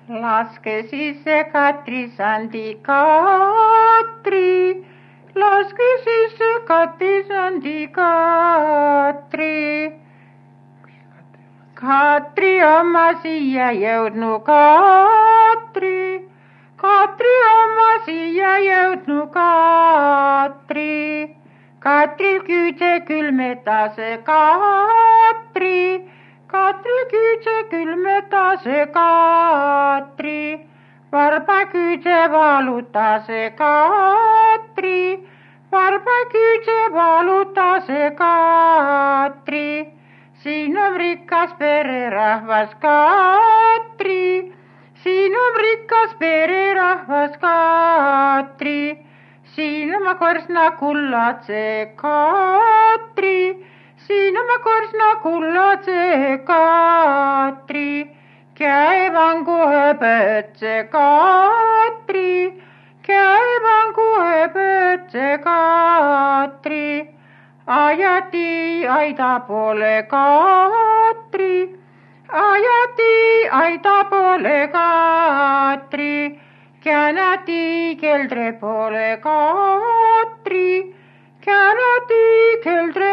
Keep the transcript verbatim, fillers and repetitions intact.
Laske sisse Katri, Sandi, Katri. Laske sisse Katri, Sandi, Katri. Katri oma siia jõudnu, Katri. Katri oma siia jõudnu, Katri. Katril küüdse külmetase, Katri. Katril küüdse külmetase, Katri. Varba küüdse valutase, Katri. Varba küüdse valutase, Katri. Siin on rikas pererahvas, Katri. Siin on rikas pererahvas, Katri. Siin oma korsna kullatse, Katri. Siin oma korsna kullatse, Katri. Käevangu höpötse, Katri. Käevangu höpötse, Katri. Ajati aida poole, Katri. Ajati aida poole, Katri. Käänati keldre poole, Katri. Käänati keldre